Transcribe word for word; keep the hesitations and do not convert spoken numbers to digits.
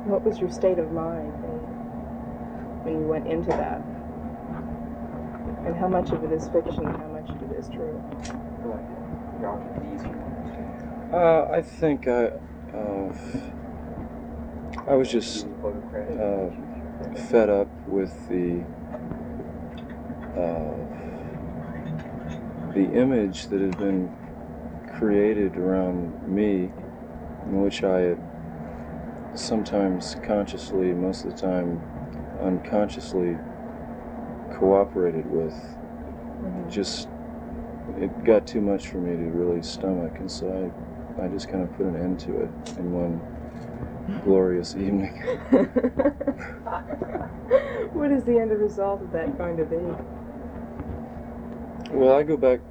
What was your state of mind when, when you went into that? And how much of it is fiction and how much of it is true? Uh, I think I, uh, I was just uh, fed up with the uh, the image that had been created around me, in which I had sometimes consciously, most of the time unconsciously cooperated with. Mm-hmm. Just, it got too much for me to really stomach, and so I, I just kind of put an end to it in one glorious evening. What is the end result of that going to be? Well, I go back